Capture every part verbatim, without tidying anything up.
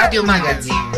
Radio Magazine.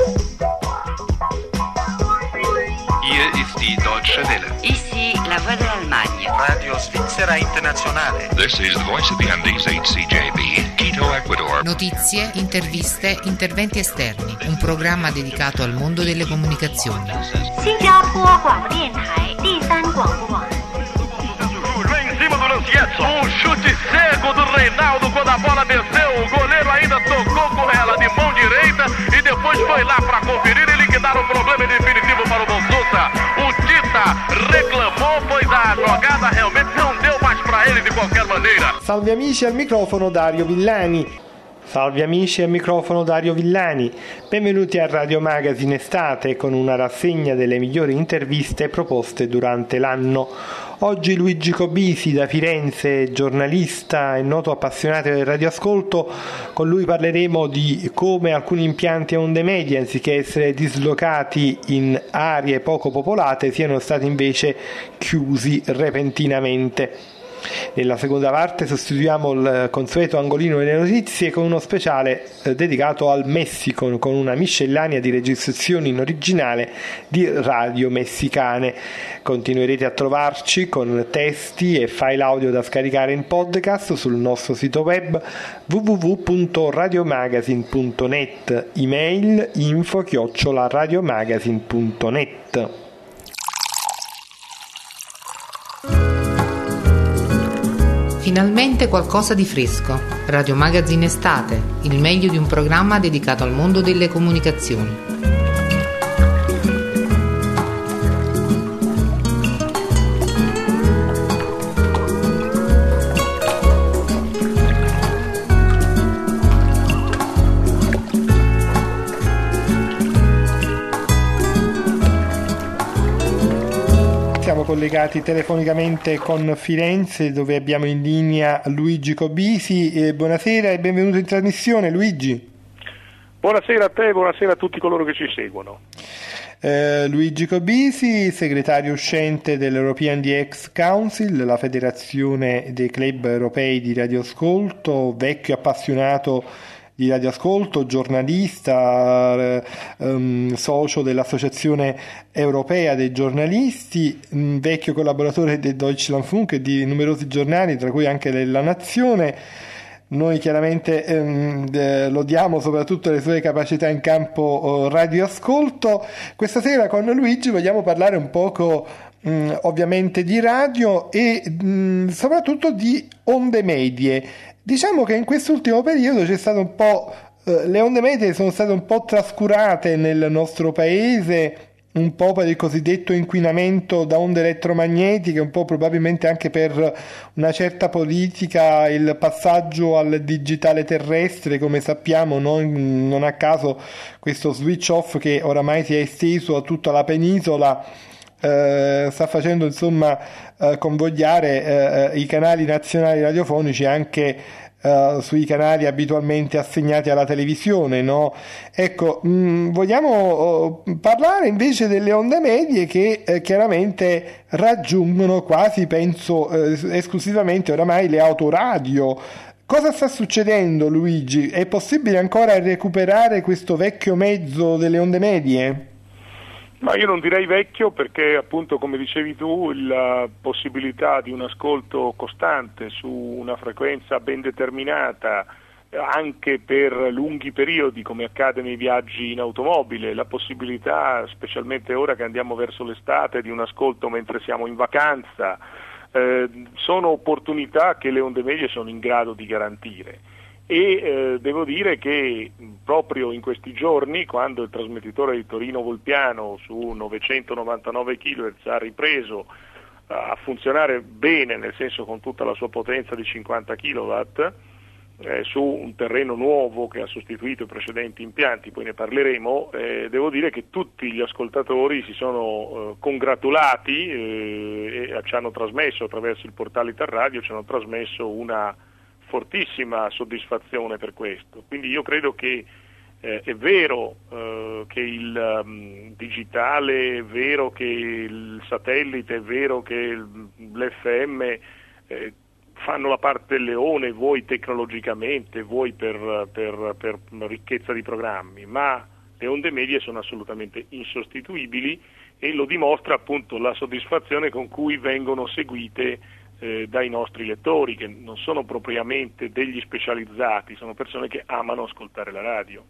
Hier ist die Deutsche Welle. Ici la voix de l'Allemagne. Radio Svizzera Internazionale. This is the voice of the Andes H C J B, Quito, Ecuador. Notizie, interviste, interventi esterni. Un programma dedicato al mondo delle comunicazioni. 新加坡广播电台第三广播网。 Em cima do Lancietto, um chute cego do Reinaldo quando a bola desceu, o goleiro ainda tocou com ela de mão direita e depois foi lá para conferir e liquidar o problema definitivo para o Bonsusa. O Tita reclamou, pois a jogada realmente não deu mais para ele de qualquer maneira. Salve amici, al microfono Dario Villani. Salve amici, al microfono Dario Villani. Benvenuti a Radio Magazine Estate con una rassegna delle migliori interviste proposte durante l'anno. Oggi Luigi Cobisi da Firenze, giornalista e noto appassionato del radioascolto. Con lui parleremo di come alcuni impianti a onde medie, anziché essere dislocati in aree poco popolate, siano stati invece chiusi repentinamente. Nella seconda parte sostituiamo il consueto angolino delle notizie con uno speciale eh, dedicato al Messico, con una miscellanea di registrazioni in originale di radio messicane. Continuerete a trovarci con testi e file audio da scaricare in podcast sul nostro sito web w w w punto radiomagazine punto net, email info chiocciola radiomagazine punto net. Finalmente qualcosa di fresco. Radio Magazine Estate, il meglio di un programma dedicato al mondo delle comunicazioni. Siamo collegati telefonicamente con Firenze, dove abbiamo in linea Luigi Cobisi. Eh, buonasera e benvenuto in trasmissione, Luigi. Buonasera a te, buonasera a tutti coloro che ci seguono. Eh, Luigi Cobisi, segretario uscente dell'European D X Council, la federazione dei club europei di radioascolto, vecchio appassionato di radioascolto, giornalista, ehm, socio dell'Associazione Europea dei Giornalisti, mh, vecchio collaboratore del Deutschlandfunk e di numerosi giornali, tra cui anche della Nazione. Noi chiaramente ehm, eh, lodiamo soprattutto le sue capacità in campo oh, radioascolto. Questa sera con Luigi vogliamo parlare un poco mh, ovviamente di radio e mh, soprattutto di onde medie. Diciamo che in quest'ultimo periodo c'è stato un po', eh, le onde medie sono state un po' trascurate nel nostro paese, un po' per il cosiddetto inquinamento da onde elettromagnetiche, un po' probabilmente anche per una certa politica, il passaggio al digitale terrestre, come sappiamo, no? Non a caso questo switch off che oramai si è esteso a tutta la penisola Uh, sta facendo insomma uh, convogliare uh, i canali nazionali radiofonici anche uh, sui canali abitualmente assegnati alla televisione, no? Ecco, mh, vogliamo uh, parlare invece delle onde medie che uh, chiaramente raggiungono quasi, penso, uh, esclusivamente oramai le autoradio. Cosa sta succedendo, Luigi? È possibile ancora recuperare questo vecchio mezzo delle onde medie? Ma io non direi vecchio perché appunto, come dicevi tu, la possibilità di un ascolto costante su una frequenza ben determinata anche per lunghi periodi, come accade nei viaggi in automobile, la possibilità, specialmente ora che andiamo verso l'estate, di un ascolto mentre siamo in vacanza, eh, sono opportunità che le onde medie sono in grado di garantire. E eh, devo dire che proprio in questi giorni, quando il trasmettitore di Torino Volpiano su novecentonovantanove chilohertz ha ripreso uh, a funzionare bene, nel senso con tutta la sua potenza di cinquanta chilowatt, eh, su un terreno nuovo che ha sostituito i precedenti impianti, poi ne parleremo, eh, devo dire che tutti gli ascoltatori si sono eh, congratulati eh, e ci hanno trasmesso attraverso il portale Italradio, ci hanno trasmesso una fortissima soddisfazione per questo. Quindi io credo che eh, è vero eh, che il um, digitale, è vero che il satellite, è vero che l'F M eh, fanno la parte del leone, vuoi tecnologicamente, vuoi per, per, per ricchezza di programmi, ma le onde medie sono assolutamente insostituibili e lo dimostra appunto la soddisfazione con cui vengono seguite eh, dai nostri lettori, che non sono propriamente degli specializzati, sono persone che amano ascoltare la radio.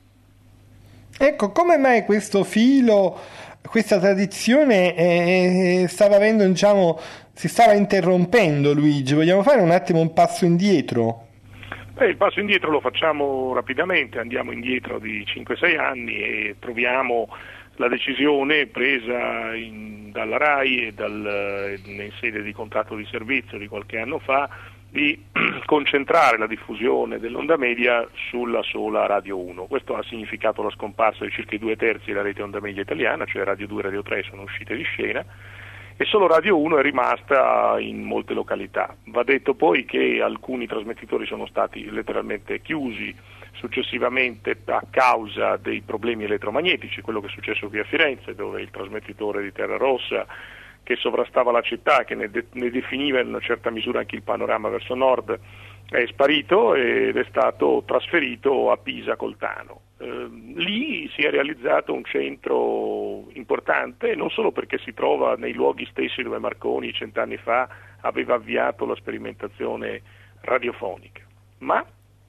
Ecco, come mai questo filo, questa tradizione eh, stava avendo, diciamo, si stava interrompendo, Luigi? Vogliamo fare un attimo un passo indietro? Beh, il passo indietro lo facciamo rapidamente, andiamo indietro di cinque sei anni e troviamo la decisione presa in, dalla RAI e dal, in sede di contratto di servizio di qualche anno fa di concentrare la diffusione dell'onda media sulla sola Radio uno. Questo ha significato la scomparsa di circa i due terzi della rete onda media italiana, cioè Radio due e Radio tre sono uscite di scena e solo Radio uno è rimasta in molte località. Va detto poi che alcuni trasmettitori sono stati letteralmente chiusi successivamente a causa dei problemi elettromagnetici, quello che è successo qui a Firenze, dove il trasmettitore di Terra Rossa, che sovrastava la città, che ne, de- ne definiva in una certa misura anche il panorama verso nord, è sparito ed è stato trasferito a Pisa Coltano. Eh, lì si è realizzato un centro importante, non solo perché si trova nei luoghi stessi dove Marconi cent'anni fa aveva avviato la sperimentazione radiofonica, ma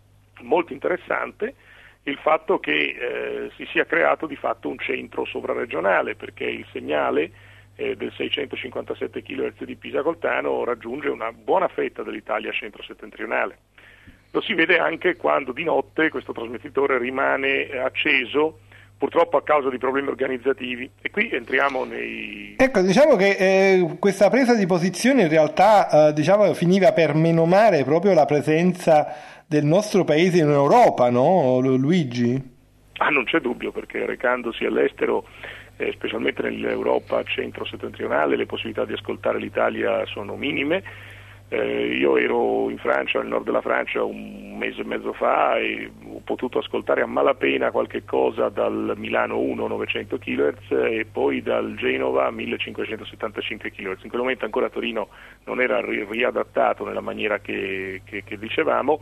molto interessante il fatto che eh, si sia creato di fatto un centro sovraregionale, perché il segnale eh, del seicentocinquantasette chilohertz di Pisa Coltano raggiunge una buona fetta dell'Italia centro-settentrionale. Lo si vede anche quando di notte questo trasmettitore rimane acceso, purtroppo a causa di problemi organizzativi, e qui entriamo nei... Ecco, diciamo che eh, questa presa di posizione in realtà eh, diciamo, finiva per menomare proprio la presenza del nostro paese in Europa, no, Luigi? Ah, non c'è dubbio, perché recandosi all'estero, eh, specialmente nell'Europa centro-settentrionale, le possibilità di ascoltare l'Italia sono minime. Eh, io ero in Francia, nel nord della Francia, un mese e mezzo fa e ho potuto ascoltare a malapena qualche cosa dal Milano uno novecento chilohertz e poi dal Genova millecinquecentosettantacinque chilohertz. In quel momento ancora Torino non era ri- riadattato nella maniera che, che, che dicevamo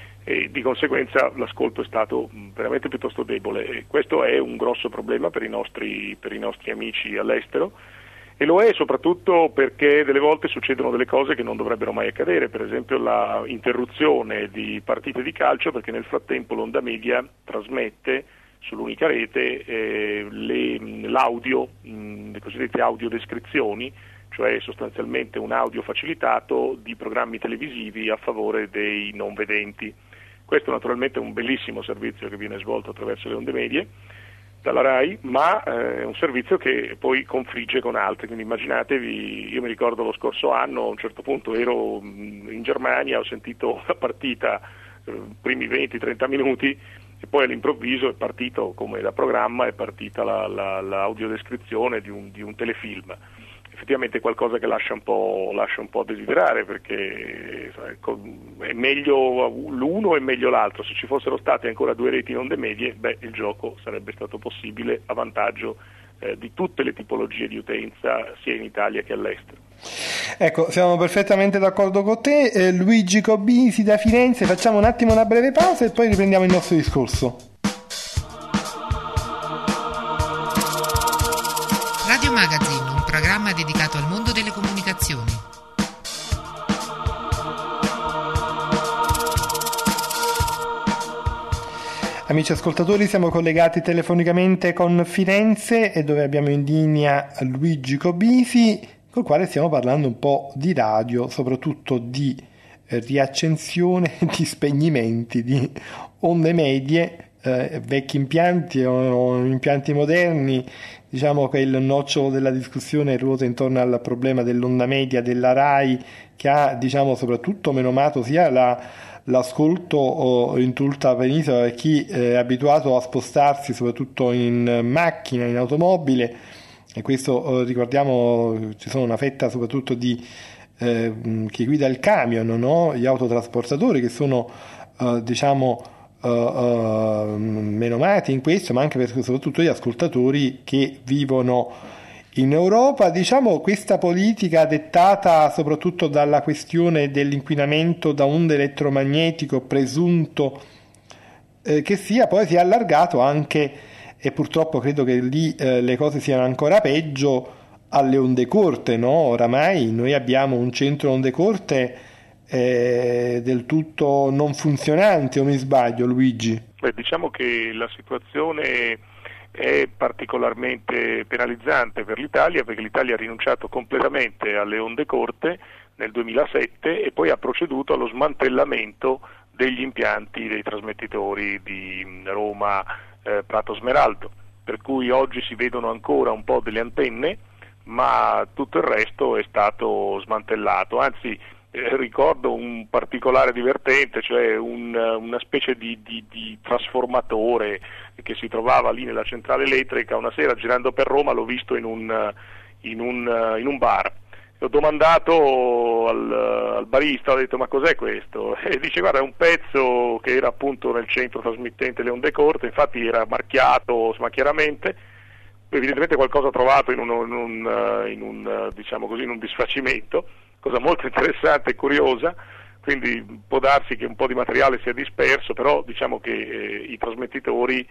e di conseguenza l'ascolto è stato veramente piuttosto debole e questo è un grosso problema per i nostri, per i nostri amici all'estero. E lo è soprattutto perché delle volte succedono delle cose che non dovrebbero mai accadere, per esempio la interruzione di partite di calcio perché nel frattempo l'onda media trasmette sull'unica rete eh, le, l'audio, mh, le cosiddette audiodescrizioni, cioè sostanzialmente un audio facilitato di programmi televisivi a favore dei non vedenti. Questo naturalmente è un bellissimo servizio che viene svolto attraverso le onde medie dalla RAI, ma è eh, un servizio che poi confligge con altri, quindi immaginatevi, io mi ricordo lo scorso anno, a un certo punto ero in Germania, ho sentito la partita, eh, primi venti trenta minuti, e poi all'improvviso è partito, come da programma, è partita la, la, l'audiodescrizione di un, di un telefilm. Effettivamente è qualcosa che lascia un po', lascia un po' a desiderare, perché ecco, è meglio l'uno e meglio l'altro. Se ci fossero state ancora due reti in onde medie, beh, il gioco sarebbe stato possibile a vantaggio eh, di tutte le tipologie di utenza sia in Italia che all'estero. Ecco, siamo perfettamente d'accordo con te. eh, Luigi Cobisi da Firenze. Facciamo un attimo una breve pausa e poi riprendiamo il nostro discorso. Radio Magazine, un programma dedicato al mondo delle comunicazioni. Amici ascoltatori, siamo collegati telefonicamente con Firenze e dove abbiamo in linea Luigi Cobisi, col quale stiamo parlando un po' di radio, soprattutto di riaccensione, di spegnimenti, di onde medie, eh, vecchi impianti o impianti moderni. Diciamo che il nocciolo della discussione ruota intorno al problema dell'onda media della RAI, che ha, diciamo, soprattutto menomato sia la, l'ascolto in tutta la penisola per chi è abituato a spostarsi soprattutto in macchina, in automobile, e questo ricordiamo ci sono una fetta soprattutto di eh, chi guida il camion, no? Gli autotrasportatori che sono eh, diciamo Uh, uh, menomati in questo, ma anche per soprattutto gli ascoltatori che vivono in Europa. Diciamo, questa politica dettata soprattutto dalla questione dell'inquinamento da onde elettromagnetico presunto eh, che sia poi si è allargato anche, e purtroppo credo che lì eh, le cose siano ancora peggio, alle onde corte, no? Oramai noi abbiamo un centro onde corte eh, del tutto non funzionante, o mi sbaglio, Luigi? Beh, diciamo che la situazione è particolarmente penalizzante per l'Italia, perché l'Italia ha rinunciato completamente alle onde corte nel duemilasette e poi ha proceduto allo smantellamento degli impianti dei trasmettitori di Roma, eh, Prato Smeraldo, per cui oggi si vedono ancora un po' delle antenne, ma tutto il resto è stato smantellato. Anzi, eh, ricordo un particolare divertente, cioè un, una specie di, di, di trasformatore che si trovava lì nella centrale elettrica. Una sera, girando per Roma, l'ho visto in un, in un, in un bar. Ho domandato al, al barista, ho detto: ma cos'è questo? E dice: guarda, è un pezzo che era appunto nel centro trasmittente le onde corte, infatti era marchiato smacchieramente, evidentemente qualcosa trovato in un, in un, in un, diciamo così, in un disfacimento, cosa molto interessante e curiosa. Quindi può darsi che un po' di materiale sia disperso, però diciamo che eh, i trasmettitori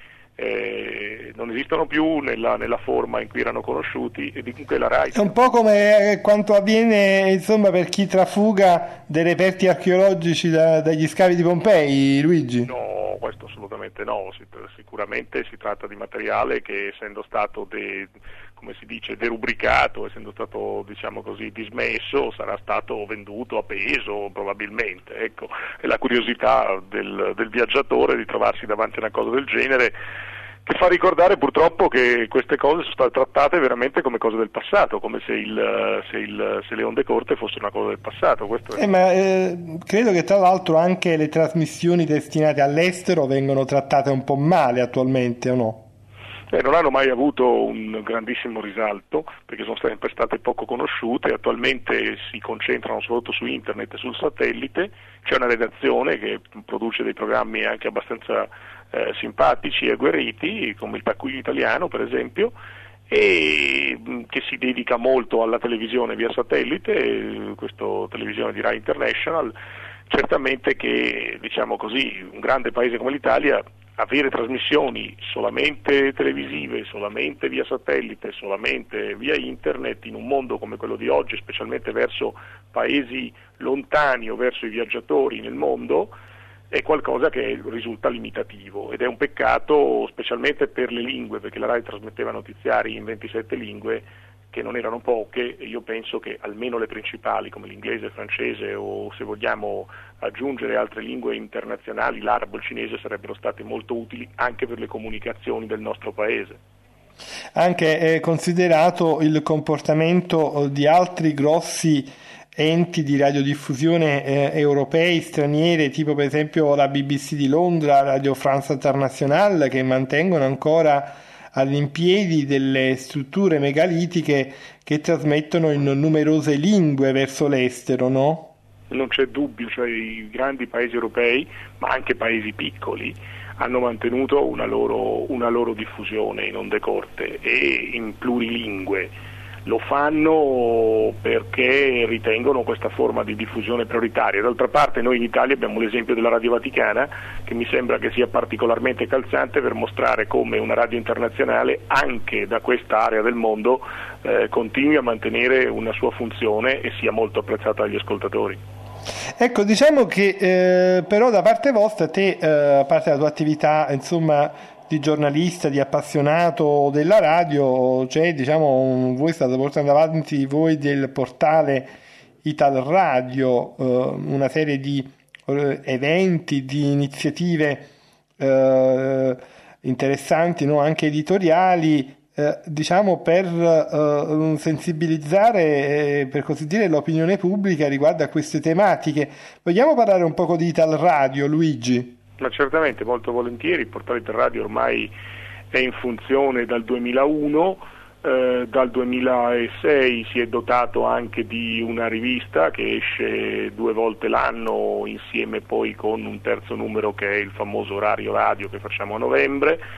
eh, non esistono più nella, nella forma in cui erano conosciuti, e dunque la RAI... È un po' come quanto avviene, insomma, per chi trafuga dei reperti archeologici da, dagli scavi di Pompei, Luigi? No, questo assolutamente no, sicuramente si tratta di materiale che, essendo stato de, come si dice, derubricato, essendo stato, diciamo così, dismesso, sarà stato venduto a peso probabilmente. Ecco, è la curiosità del, del viaggiatore di trovarsi davanti a una cosa del genere, che fa ricordare purtroppo che queste cose sono state trattate veramente come cose del passato, come se, il, se, il, se le onde corte fossero una cosa del passato. Questo è... eh, ma eh, credo che tra l'altro anche le trasmissioni destinate all'estero vengono trattate un po' male attualmente, o no? Eh, non hanno mai avuto un grandissimo risalto, perché sono sempre state poco conosciute. Attualmente si concentrano soprattutto su internet e sul satellite. C'è una redazione che produce dei programmi anche abbastanza eh, simpatici e agguerriti, come il Taccuino Italiano per esempio, e mh, che si dedica molto alla televisione via satellite, questa televisione di Rai International. Certamente che, diciamo così, un grande paese come l'Italia, avere trasmissioni solamente televisive, solamente via satellite, solamente via internet, in un mondo come quello di oggi, specialmente verso paesi lontani o verso i viaggiatori nel mondo, è qualcosa che risulta limitativo, ed è un peccato specialmente per le lingue, perché la RAI trasmetteva notiziari in ventisette lingue, che non erano poche, e io penso che almeno le principali, come l'inglese, il francese, o se vogliamo aggiungere altre lingue internazionali, l'arabo, il cinese, sarebbero state molto utili anche per le comunicazioni del nostro paese. Anche eh, considerato il comportamento di altri grossi enti di radiodiffusione eh, europei, straniere, tipo per esempio la B B C di Londra, Radio France Internationale, che mantengono ancora all'impiedi delle strutture megalitiche che trasmettono in numerose lingue verso l'estero, no? Non c'è dubbio, cioè i grandi paesi europei, ma anche paesi piccoli, hanno mantenuto una loro, una loro diffusione in onde corte e in plurilingue. Lo fanno perché ritengono questa forma di diffusione prioritaria. D'altra parte noi in Italia abbiamo l'esempio della Radio Vaticana, che mi sembra che sia particolarmente calzante per mostrare come una radio internazionale anche da questa area del mondo eh, continui a mantenere una sua funzione e sia molto apprezzata dagli ascoltatori. Ecco, diciamo che eh, però da parte vostra, te, eh, a parte la tua attività, insomma, di giornalista, di appassionato della radio, c'è, diciamo, voi state portando avanti voi del portale Ital Radio, eh, una serie di eh, eventi, di iniziative eh, interessanti, no? Anche editoriali, eh, diciamo per eh, sensibilizzare, eh, per così dire, l'opinione pubblica riguardo a queste tematiche. Vogliamo parlare un poco di Ital Radio, Luigi? Ma certamente, molto volentieri. Il portale Ital Radio ormai è in funzione dal duemilauno, eh, dal duemilasei si è dotato anche di una rivista che esce due volte l'anno, insieme poi con un terzo numero che è il famoso orario radio che facciamo a novembre,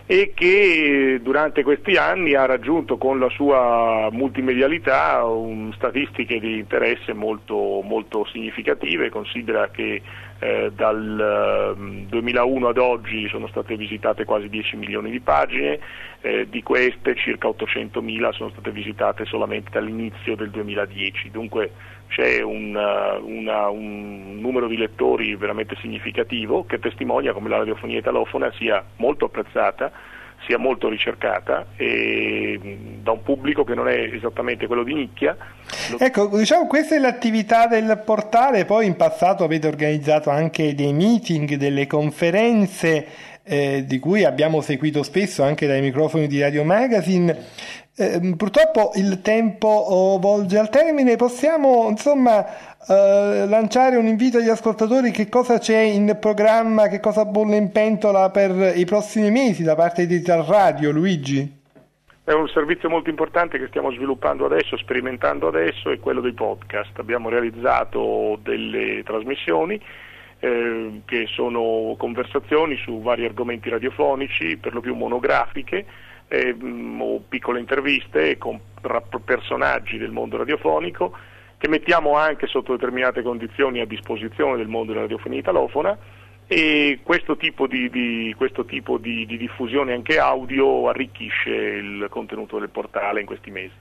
e che durante questi anni ha raggiunto con la sua multimedialità un, statistiche di interesse molto, molto significative. Considera che eh, dal eh, duemilauno ad oggi sono state visitate quasi dieci milioni di pagine, eh, di queste circa ottocentomila sono state visitate solamente dall'inizio del duemiladieci, dunque c'è un, una, un numero di lettori veramente significativo che testimonia come la radiofonia italofona sia molto apprezzata, sia molto ricercata e da un pubblico che non è esattamente quello di nicchia. Ecco, diciamo questa è l'attività del portale, poi in passato avete organizzato anche dei meeting, delle conferenze eh, di cui abbiamo seguito spesso anche dai microfoni di Radio Magazine. Eh, purtroppo il tempo oh, volge al termine, possiamo insomma eh, lanciare un invito agli ascoltatori: che cosa c'è in programma, che cosa bolle in pentola per i prossimi mesi da parte di Ital Radio, Luigi? È un servizio molto importante che stiamo sviluppando adesso, sperimentando adesso, è quello dei podcast. Abbiamo realizzato delle trasmissioni eh, che sono conversazioni su vari argomenti radiofonici, per lo più monografiche, Eh, o piccole interviste con personaggi del mondo radiofonico che mettiamo anche sotto determinate condizioni a disposizione del mondo della radiofonia italofona, e questo tipo di, di, questo tipo di, di diffusione anche audio arricchisce il contenuto del portale in questi mesi.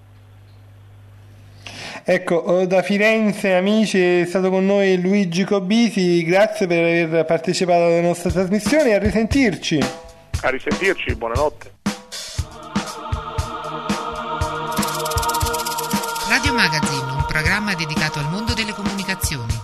Ecco, da Firenze, amici, è stato con noi Luigi Cobisi, grazie per aver partecipato alle nostre trasmissioni, a risentirci. A risentirci, buonanotte. Radio Magazine, un programma dedicato al mondo delle comunicazioni.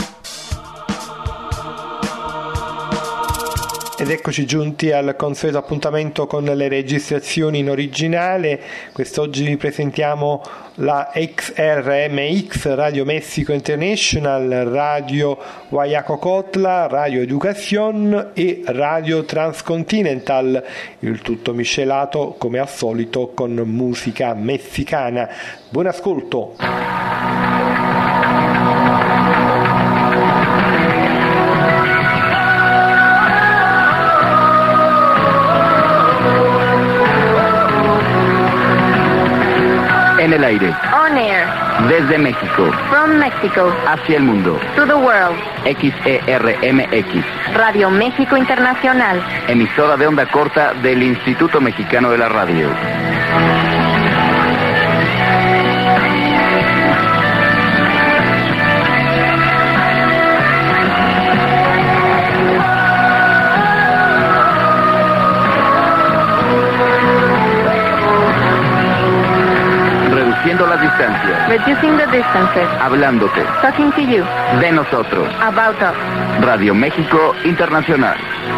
Ed eccoci giunti al consueto appuntamento con le registrazioni in originale. Quest'oggi vi presentiamo la X R M X, Radio Mexico International, Radio Guayacocotla, Radio Educación e Radio Transcontinental, il tutto miscelato come al solito con musica messicana. Buon ascolto! En el aire. On air. Desde México. From Mexico. Hacia el mundo. To the world. X E R M X. Radio México Internacional. Emisora de onda corta del Instituto Mexicano de la Radio. Reduciendo las distancias. Reducing the distances. Hablándote. Talking to you. De nosotros. About us. Radio México Internacional.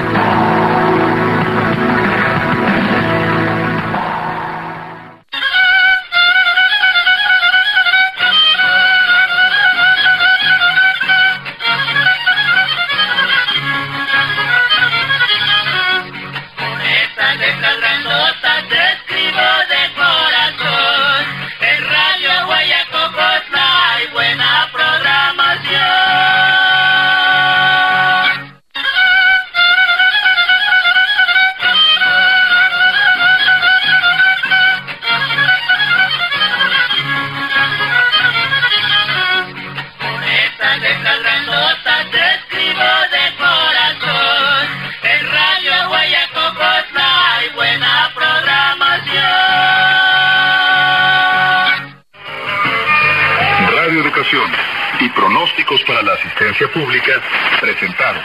Y pronósticos para la asistencia pública presentaron.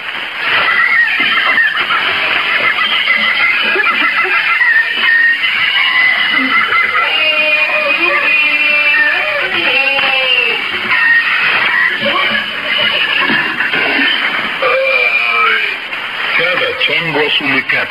Cada chango a su mecate.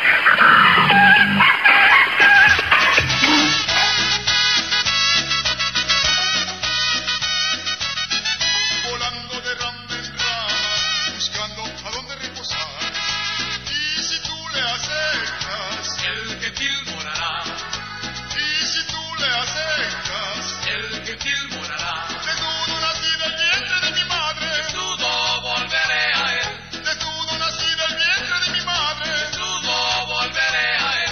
Volveré a él.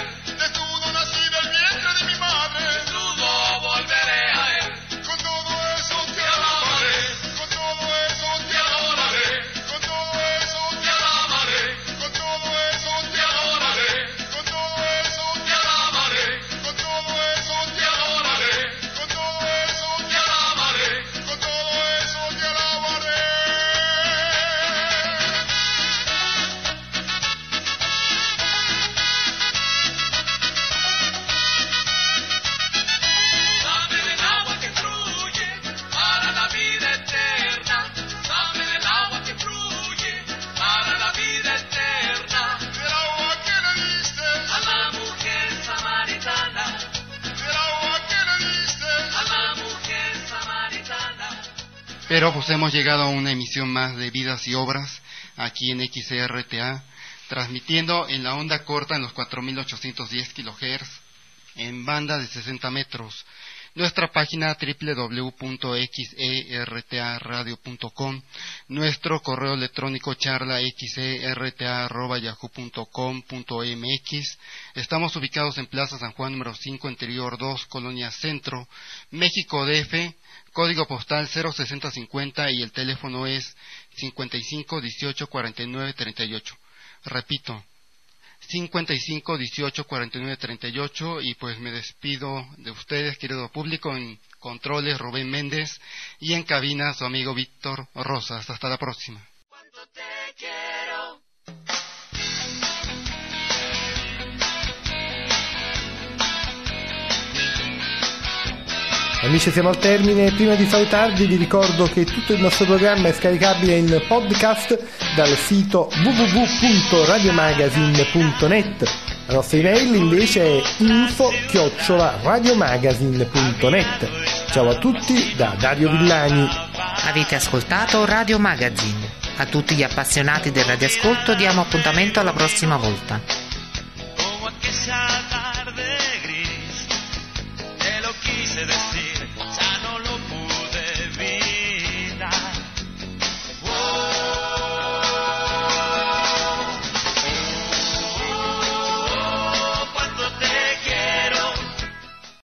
Pero pues hemos llegado a una emisión más de Vidas y Obras aquí en X C R T A, transmitiendo en la onda corta en los cuatro mil ochocientos diez kilohertz en banda de sesenta metros. Nuestra página doble u doble u doble u punto x e r t a radio punto com, nuestro correo electrónico charla x e r t a arroba yahoo punto com punto m x. Estamos ubicados en Plaza San Juan número cinco, Interior dos, Colonia Centro, México D F, código postal cero sesenta cincuenta y el teléfono es cincuenta y cinco dieciocho cuarenta y nueve treinta y ocho. Repito, cincuenta y cinco dieciocho cuarenta y nueve treinta y ocho, y pues me despido de ustedes, querido público. En controles Rubén Méndez y en cabina su amigo Víctor Rosas. Hasta la próxima. Amici, siamo al termine. Prima di salutarvi vi ricordo che tutto il nostro programma è scaricabile in podcast dal sito w w w punto radiomagazine punto net. La nostra email invece è info chiocciola radiomagazine punto net. Ciao a tutti da Dario Villani. Avete ascoltato Radio Magazine. A tutti gli appassionati del radioascolto diamo appuntamento alla prossima volta.